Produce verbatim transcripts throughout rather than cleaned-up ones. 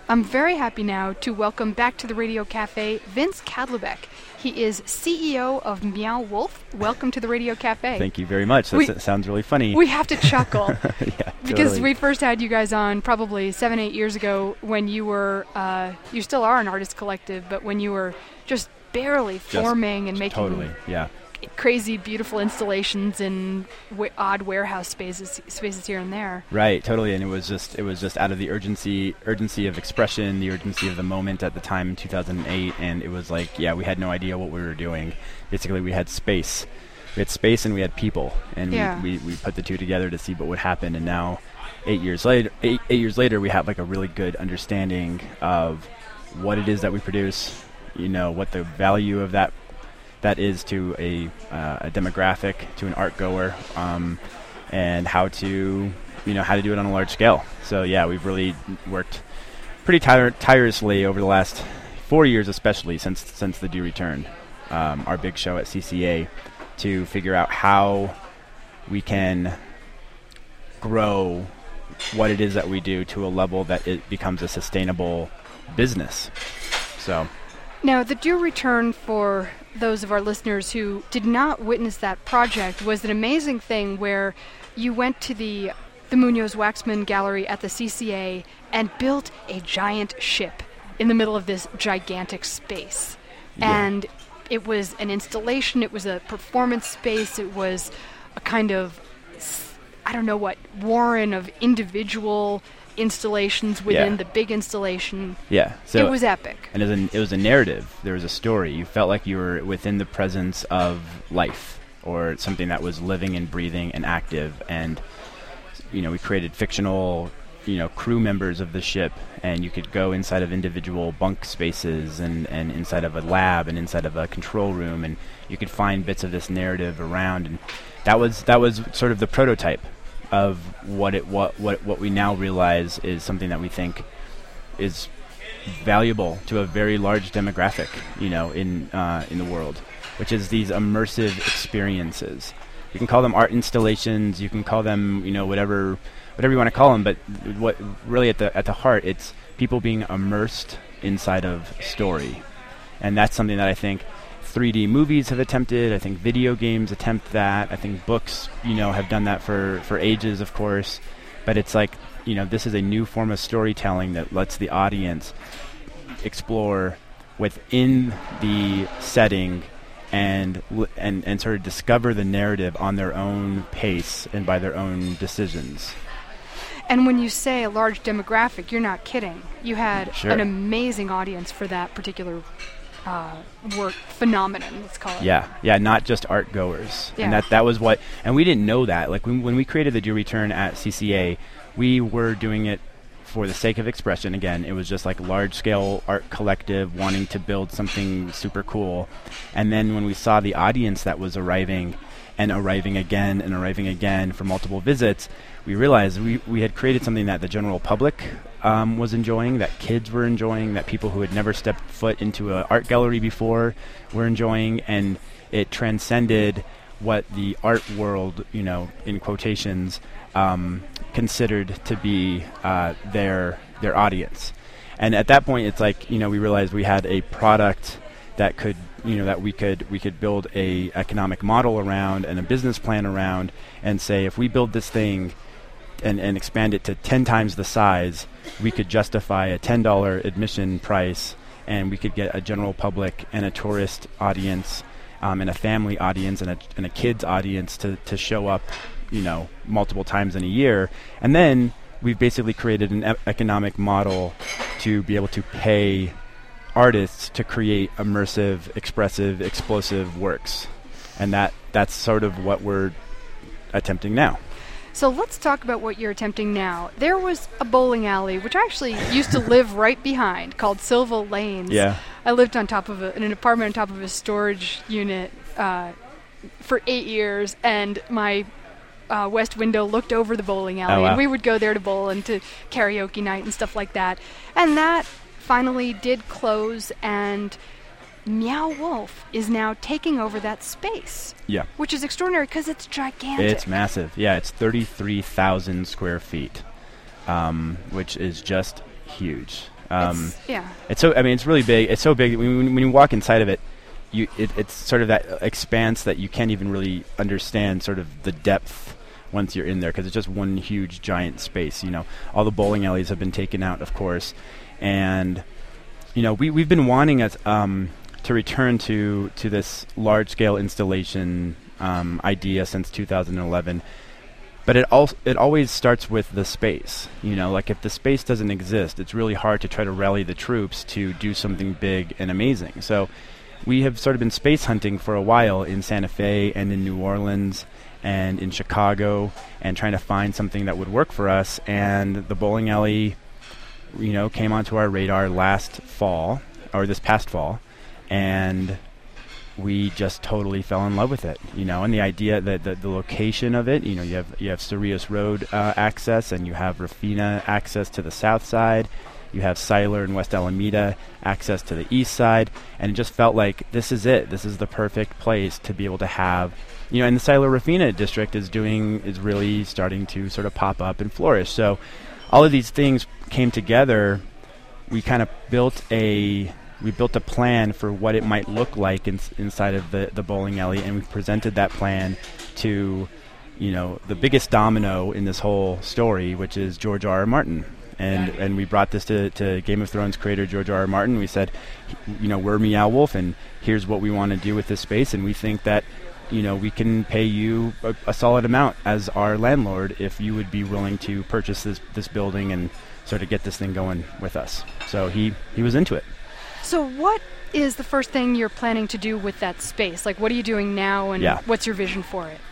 I'm very happy now to welcome back to the Radio Cafe Vince Kadlubek. He is C E O of Meow Wolf. Welcome to the Radio Cafe. Thank you very much. That we, sounds really funny. We have to chuckle. yeah, because totally. we first had you guys on probably seven, eight years ago when you were, uh, you still are an artist collective, but when you were just barely just forming and making totally, yeah. crazy, beautiful installations in w- odd warehouse spaces, spaces here and there. Right, totally. And it was just, it was just out of the urgency, urgency of expression, the urgency of the moment at the time in two thousand eight, and it was like, yeah, we had no idea what we were doing. Basically, we had space, we had space, and we had people, and yeah. we, we we put the two together to see what would happen. And now, eight years later, eight eight years later, we have like a really good understanding of what it is that we produce. You know, what the value of that. that is to a, uh, a demographic, to an art goer, um, and how to, you know, how to do it on a large scale. So yeah, we've really worked pretty tire- tirelessly over the last four years, especially since since the Do Return, um, our big show at C C A, to figure out how we can grow what it is that we do to a level that it becomes a sustainable business. So. Now, the Do Return, for those of our listeners who did not witness that project, was an amazing thing where you went to the the Munoz Waxman Gallery at the C C A and built a giant ship in the middle of this gigantic space. Yeah. And it was an installation, it was a performance space, it was a kind of, I don't know what, warren of individual installations within yeah. the big installation. Yeah, so it was epic. And it was, an, it was a narrative. There was a story. You felt like you were within the presence of life, or something that was living and breathing and active. And you know, we created fictional, you know, crew members of the ship, and you could go inside of individual bunk spaces, and, and inside of a lab, and inside of a control room, and you could find bits of this narrative around. And that was that was sort of the prototype of what it what what what we now realize is something that we think is valuable to a very large demographic, you know, in uh, in the world, which is these immersive experiences. You can call them art installations, you can call them, you know, whatever whatever you want to call them, but what really at the at the heart, it's people being immersed inside of story, and that's something that I think three D movies have attempted. I think video games attempt that. I think books, you know, have done that for, for ages, of course. But it's like, you know, this is a new form of storytelling that lets the audience explore within the setting and and and sort of discover the narrative on their own pace and by their own decisions. And when you say a large demographic, you're not kidding. You had Sure. an amazing audience for that particular Uh, work phenomenon, let's call it. Yeah, yeah, not just art goers. Yeah. And that that was what, and we didn't know that. Like when, when we created the Do Return at C C A, we were doing it for the sake of expression. Again, it was just like large scale art collective wanting to build something super cool. And then when we saw the audience that was arriving and arriving again and arriving again for multiple visits, we realized we, we had created something that the general public um, was enjoying, that kids were enjoying, that people who had never stepped foot into an art gallery before were enjoying, and it transcended what the art world, you know, in quotations, um, considered to be uh, their their audience. And at that point, it's like, you know, we realized we had a product that could, you know, that we could we could build a economic model around and a business plan around, and say, if we build this thing and, and expand it to ten times the size, we could justify a ten dollar admission price, and we could get a general public and a tourist audience, um, and a family audience and a, and a kids audience to, to show up, you know, multiple times in a year. And then we've basically created an e- economic model to be able to pay artists to create immersive, expressive, explosive works. And that that's sort of what we're attempting now. So let's talk about what you're attempting now. There was a bowling alley, which I actually used to live right behind, called Silva Lanes. Yeah. I lived on top of a, in an apartment on top of a storage unit uh, for eight years, and my uh, west window looked over the bowling alley. Oh, wow. And we would go there to bowl and to karaoke night and stuff like that. And that finally did close, and Meow Wolf is now taking over that space. Yeah. Which is extraordinary because it's gigantic. It's massive. Yeah, it's thirty-three thousand square feet, um, which is just huge. Um, it's, yeah. It's so. I mean, it's really big. It's so big. When, when, when you walk inside of it, you it, it's sort of that expanse that you can't even really understand. Sort of the depth once you're in there, because it's just one huge giant space. You know, all the bowling alleys have been taken out, of course, and you know we we've been wanting us um, to return to to this large scale installation um, idea since two thousand eleven. But it al- it always starts with the space. You know, like if the space doesn't exist, it's really hard to try to rally the troops to do something big and amazing. So we have sort of been space hunting for a while in Santa Fe and in New Orleans and in Chicago, and trying to find something that would work for us. And the bowling alley, you know, came onto our radar last fall, or this past fall, and we just totally fell in love with it, you know, and the idea that the, the location of it, you know, you have you have Cerrillos Road uh, access, and you have Rafina access to the south side, you have Siler and West Alameda access to the east side, and it just felt like this is it. This is the perfect place to be able to have, you know, and the Siler Rafina district is doing is really starting to sort of pop up and flourish. So all of these things came together. We kind of built a We built a plan for what it might look like in, inside of the, the bowling alley, and we presented that plan to, you know, the biggest domino in this whole story, which is George R. R. Martin. And yeah. and we brought this to, to Game of Thrones creator George R. R. Martin. We said, you know, we're Meow Wolf, and here's what we want to do with this space, and we think that, you know, we can pay you a, a solid amount as our landlord if you would be willing to purchase this, this building and sort of get this thing going with us. So he, he was into it. So what is the first thing you're planning to do with that space? Like, what are you doing now, and yeah. what's your vision for it?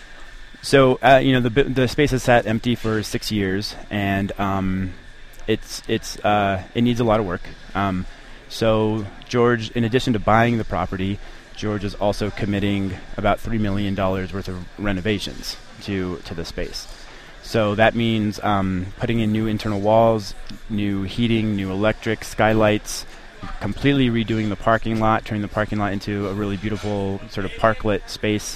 So, uh, you know, the the space has sat empty for six years, and um, it's it's uh, it needs a lot of work. Um, so George, in addition to buying the property, George is also committing about three million dollars worth of renovations to to the space. So that means um, putting in new internal walls, new heating, new electric, skylights, completely redoing the parking lot, turning the parking lot into a really beautiful sort of parklet space.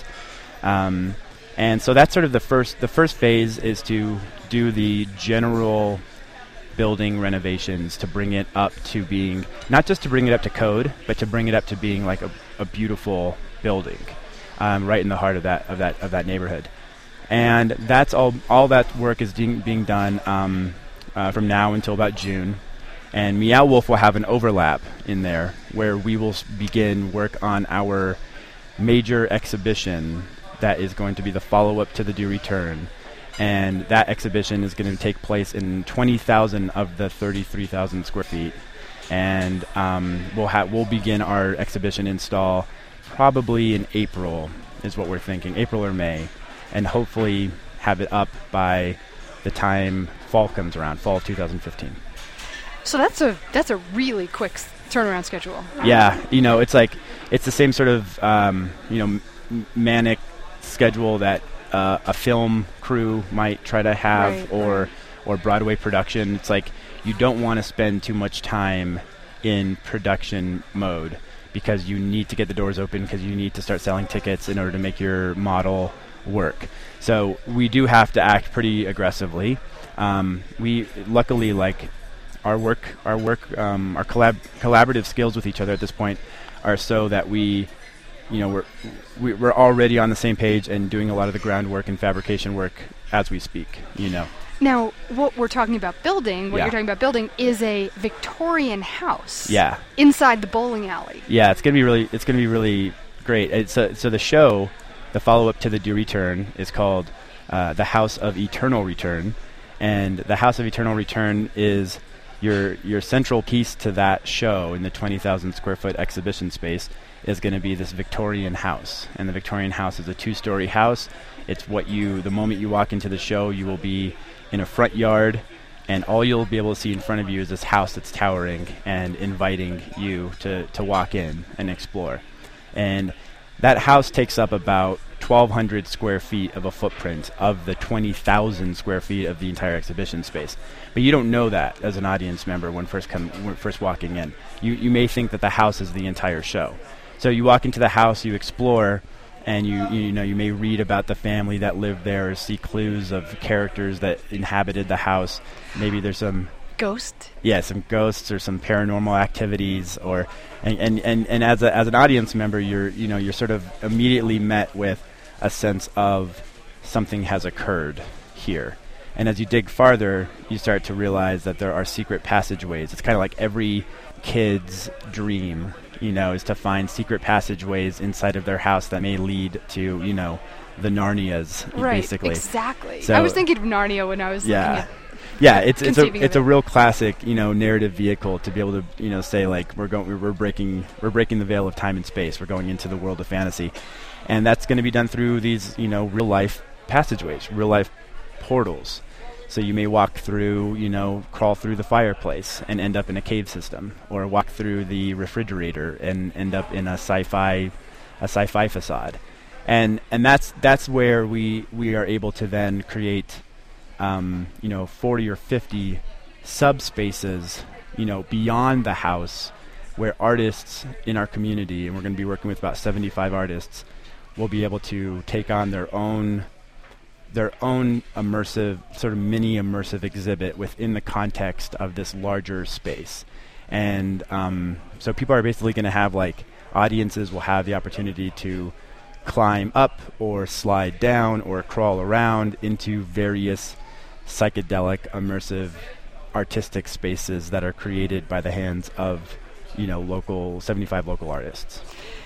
Um, and so that's sort of the first the first phase, is to do the general building renovations to bring it up to being, not just to bring it up to code, but to bring it up to being like a, a beautiful building um, right in the heart of that of that of that neighborhood. And that's all all that work is being, being done um, uh, from now until about June. And Meow Wolf will have an overlap in there where we will s- begin work on our major exhibition that is going to be the follow-up to the Do Return. And that exhibition is going to take place in twenty thousand of the thirty-three thousand square feet. And um, we'll, ha- we'll begin our exhibition install probably in April is what we're thinking, April or May. And hopefully have it up by the time fall comes around, fall of two thousand fifteen. So that's a that's a really quick s- turnaround schedule. Yeah, you know, it's like it's the same sort of um, you know m- manic schedule that uh, a film crew might try to have, right, or right. or Broadway production. It's like you don't want to spend too much time in production mode, because you need to get the doors open, because you need to start selling tickets in order to make your model work. So we do have to act pretty aggressively. Um, we luckily like. Our work, our work, um, our collab- collaborative skills with each other at this point are so that we, you know, we're we, we're already on the same page and doing a lot of the groundwork and fabrication work as we speak. You know. Now, what we're talking about building, what yeah. you're talking about building, is a Victorian house. Yeah. Inside the bowling alley. Yeah, it's gonna be really, it's gonna be really great. It's a, so the show, the follow-up to the Do Return, is called uh, The House of Eternal Return, and the House of Eternal Return is Your your central piece to that show in the twenty thousand square foot exhibition space is going to be this Victorian house. And the Victorian house is a two-story house. It's what you, the moment you walk into the show, you will be in a front yard, and all you'll be able to see in front of you is this house that's towering and inviting you to, to walk in and explore. And that house takes up about twelve hundred square feet of a footprint of the twenty thousand square feet of the entire exhibition space. But you don't know that as an audience member when first come when first walking in. You you may think that the house is the entire show. So you walk into the house, you explore, and you you know you may read about the family that lived there, or see clues of characters that inhabited the house. Maybe there's some ghost? Yeah, some ghosts or some paranormal activities, or and, and, and, and as a, as an audience member, you're you know you're sort of immediately met with a sense of something has occurred here. And as you dig farther, you start to realize that there are secret passageways. It's kind of like every kid's dream, you know, is to find secret passageways inside of their house that may lead to, you know, the Narnias, right, basically. Exactly. So I was thinking of Narnia when I was yeah. looking at Yeah, it's it's a conceiving of it's a it. real classic, you know, narrative vehicle to be able to, you know, say like we're going we're, we're breaking we're breaking the veil of time and space. We're going into the world of fantasy, and that's going to be done through these, you know, real life passageways, real life portals. So you may walk through, you know, crawl through the fireplace and end up in a cave system, or walk through the refrigerator and end up in a sci-fi a sci-fi facade, and and that's that's where we we are able to then create. Um, you know, forty or fifty subspaces, you know, beyond the house, where artists in our community, and we're going to be working with about seventy-five artists, will be able to take on their own, their own immersive, sort of mini immersive exhibit within the context of this larger space. And um, so people are basically going to have, like, audiences will have the opportunity to climb up or slide down or crawl around into various psychedelic, immersive, artistic spaces that are created by the hands of, you know, local, seventy-five local artists.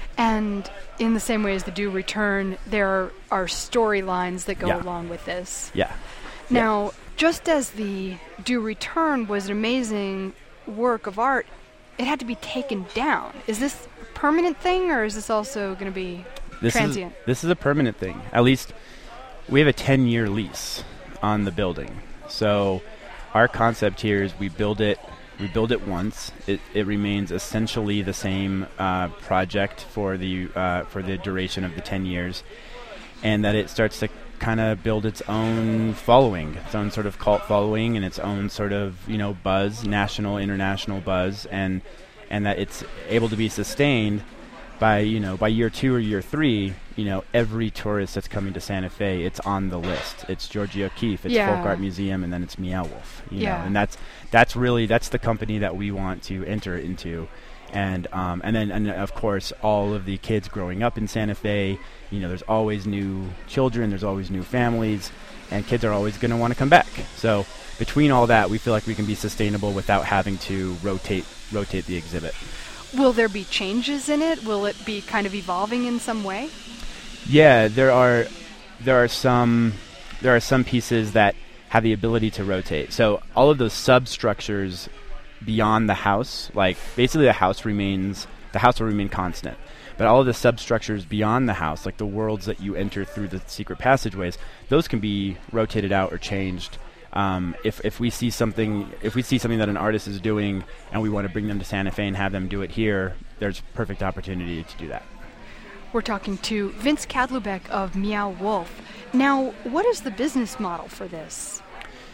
And in the same way as the Do Return, there are, are storylines that go Yeah. along with this. Yeah. Now, yeah. just as the Do Return was an amazing work of art, it had to be taken down. Is this a permanent thing, or is this also going to be this transient? Is, this is a permanent thing. At least we have a ten-year lease on the building. So our concept here is we build it we build it once. It, it remains essentially the same uh, project for the uh, for the duration of the ten years, and that it starts to kind of build its own following, its own sort of cult following, and its own sort of, you know, buzz, national, international buzz, and and that it's able to be sustained by, you know, by year two or year three, you know, every tourist that's coming to Santa Fe, it's on the list. It's Georgia O'Keeffe, it's Yeah. Folk Art Museum, and then it's Meow Wolf. You Yeah. know, and that's that's really that's the company that we want to enter into, and um, and then and of course all of the kids growing up in Santa Fe. You know, there's always new children, there's always new families, and kids are always going to want to come back. So between all that, we feel like we can be sustainable without having to rotate rotate the exhibit. Will there be changes in it? Will it be kind of evolving in some way? Yeah, there are there are some there are some pieces that have the ability to rotate. So all of those substructures beyond the house, like basically the house remains the house will remain constant. But all of the substructures beyond the house, like the worlds that you enter through the secret passageways, those can be rotated out or changed. Um, if if we see something if we see something that an artist is doing and we want to bring them to Santa Fe and have them do it here, there's perfect opportunity to do that. We're talking to Vince Kadlubec of Meow Wolf. Now, what is the business model for this?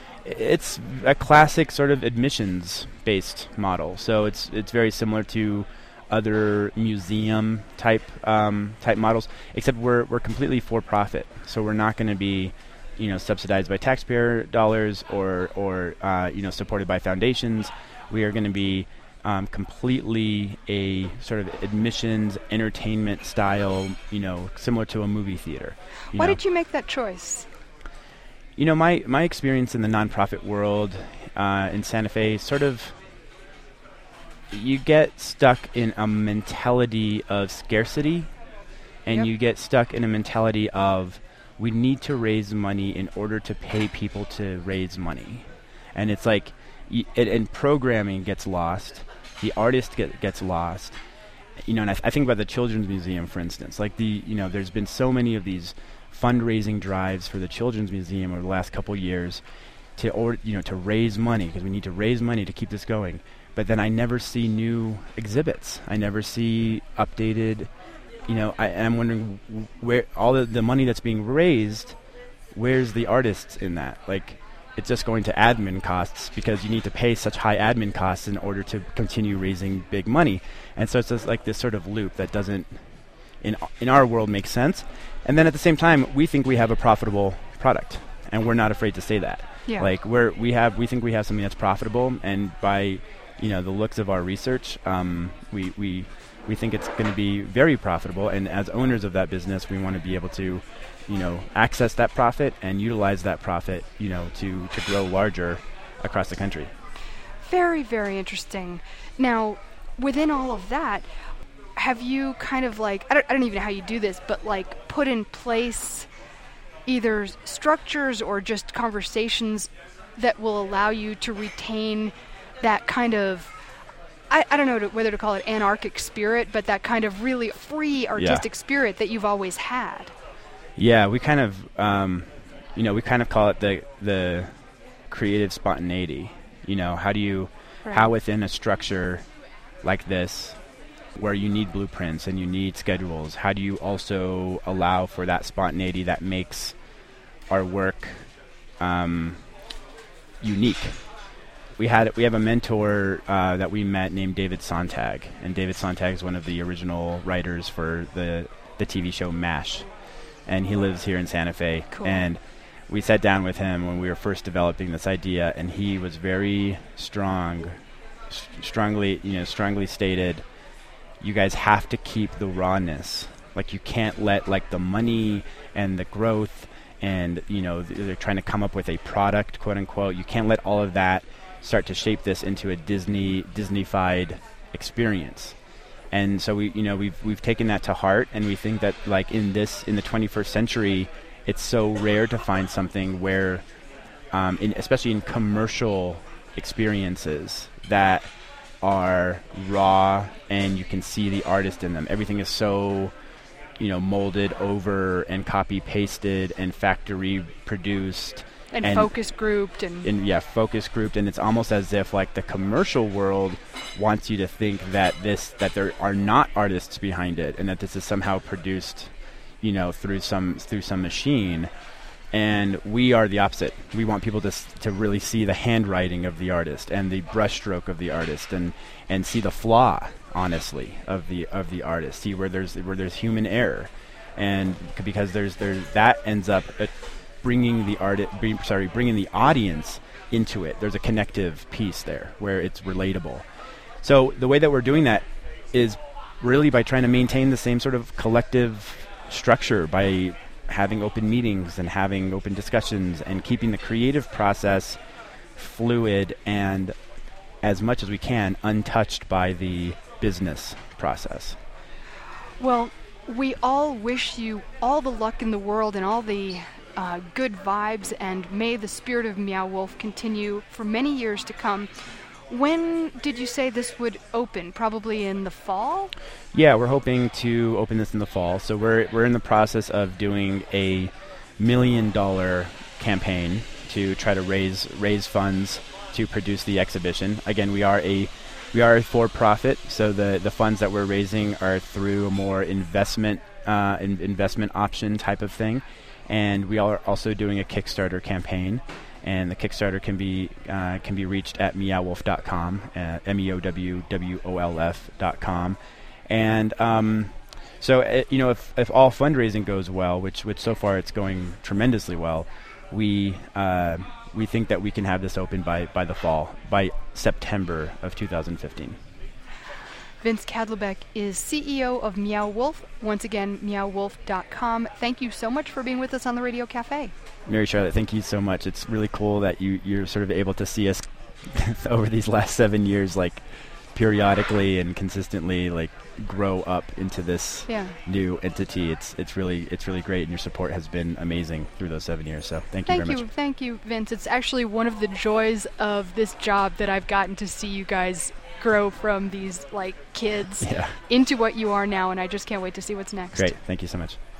It's a classic sort of admissions-based model. So it's it's very similar to other museum type um, type models, except we're we're completely for profit. So we're not going to be, you know, subsidized by taxpayer dollars or or uh, you know, supported by foundations. We are going to be um, completely a sort of admissions entertainment style, you know, similar to a movie theater. You Why know? did you make that choice? You know, my my experience in the nonprofit world uh, in Santa Fe, sort of, you get stuck in a mentality of scarcity, and Yep. you get stuck in a mentality of, we need to raise money in order to pay people to raise money. And it's like, y- it, and programming gets lost, the artist get, gets lost. You know, and I, th- I think about the Children's Museum, for instance. Like, the, you know, there's been so many of these fundraising drives for the Children's Museum over the last couple years to, or, you know, to raise money, because we need to raise money to keep this going. But then I never see new exhibits. I never see updated, you know, I, and I'm wondering w- where all the, the money that's being raised, where's the artists in that? Like, it's just going to admin costs, because you need to pay such high admin costs in order to continue raising big money. And so it's just like this sort of loop that doesn't, in in our world, make sense. And then at the same time, we think we have a profitable product, and we're not afraid to say that. Yeah. Like we're we have we think we have something that's profitable, and by you know the looks of our research, um, we we we think it's going to be very profitable. And as owners of that business, we want to be able to, you know, access that profit and utilize that profit, you know, to to grow larger across the country. Very, very interesting. Now, within all of that, have you kind of like, I don't, I don't even know how you do this, but like put in place either structures or just conversations that will allow you to retain that kind of, I, I don't know to, whether to call it anarchic spirit, but that kind of really free artistic yeah. spirit that you've always had? Yeah, we kind of, um, you know, we kind of call it the the creative spontaneity. You know, how do you, right. how within a structure like this, where you need blueprints and you need schedules, how do you also allow for that spontaneity that makes our work um, unique? We had we have a mentor uh, that we met named David Sontag, and David Sontag is one of the original writers for the the T V show MASH, and he lives here in Santa Fe. Cool. And we sat down with him when we were first developing this idea, and he was very strong, st- strongly you know strongly stated, you guys have to keep the rawness. Like you can't let like the money and the growth and you know th- they're trying to come up with a product, quote unquote. You can't let all of that start to shape this into a Disney Disney-fied experience. And so we you know we've we've taken that to heart, and we think that like in this in the twenty-first century, it's so rare to find something where, um, in, especially in commercial experiences that are raw and you can see the artist in them. Everything is so, you know, molded over and copy pasted and factory produced and, and focus grouped and, and yeah, focus grouped, and it's almost as if like the commercial world wants you to think that this that there are not artists behind it and that this is somehow produced, you know, through some through some machine. And we are the opposite. We want people to s- to really see the handwriting of the artist and the brushstroke of the artist, and, and see the flaw, honestly, of the of the artist. See where there's where there's human error, and c- because there's there's that ends up uh, bringing the artist, bring, sorry, bringing the audience into it. There's a connective piece there where it's relatable. So the way that we're doing that is really by trying to maintain the same sort of collective structure, by having open meetings and having open discussions and keeping the creative process fluid and, as much as we can, untouched by the business process. Well, we all wish you all the luck in the world and all the uh, good vibes, and may the spirit of Meow Wolf continue for many years to come. When did you say this would open? Probably in the fall? Yeah, we're hoping to open this in the fall. So we're we're in the process of doing a million dollar campaign to try to raise raise funds to produce the exhibition. Again, we are a we are a for-profit, so the, the funds that we're raising are through a more investment uh, in, investment option type of thing, and we are also doing a Kickstarter campaign. And the Kickstarter can be uh, can be reached at meow wolf dot com, uh, M E O W W O L F dot com. And um, so, uh, you know, if, if all fundraising goes well, which which so far it's going tremendously well, we uh, we think that we can have this open by, by the fall, by September of two thousand fifteen. Vince Kadlebec is C E O of Meow Wolf. Once again, meow wolf dot com. Thank you so much for being with us on the Radio Cafe. Mary Charlotte, thank you so much. It's really cool that you, you're sort of able to see us over these last seven years, like periodically and consistently, like grow up into this yeah. new entity. It's it's really it's really great, and your support has been amazing through those seven years. So thank you thank very you, much. Thank you, Vince. It's actually one of the joys of this job that I've gotten to see you guys grow from these like kids yeah. into what you are now, and I just can't wait to see what's next. Great. Thank you so much.